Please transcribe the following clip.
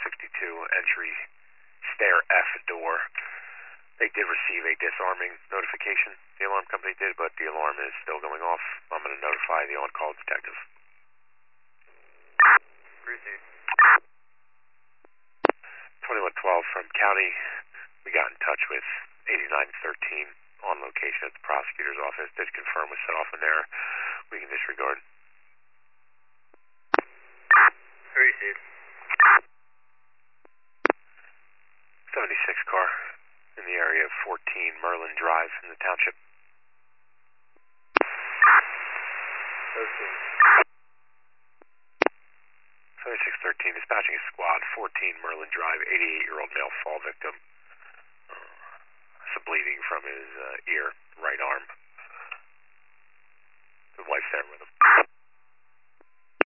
entry stair F door. They did receive a disarming notification, the alarm company did, but the alarm is still going off. I'm going to notify the on-call detective. Received. 2112 from county. We got in touch with 8913 on location at the prosecutor's office. Did confirm we set off an error. We can disregard. Received. 76 car in the area of 14 Merlin Drive in the township. 7613 dispatching a squad, 14 Merlin Drive, 88-year-old male fall victim. Some bleeding from his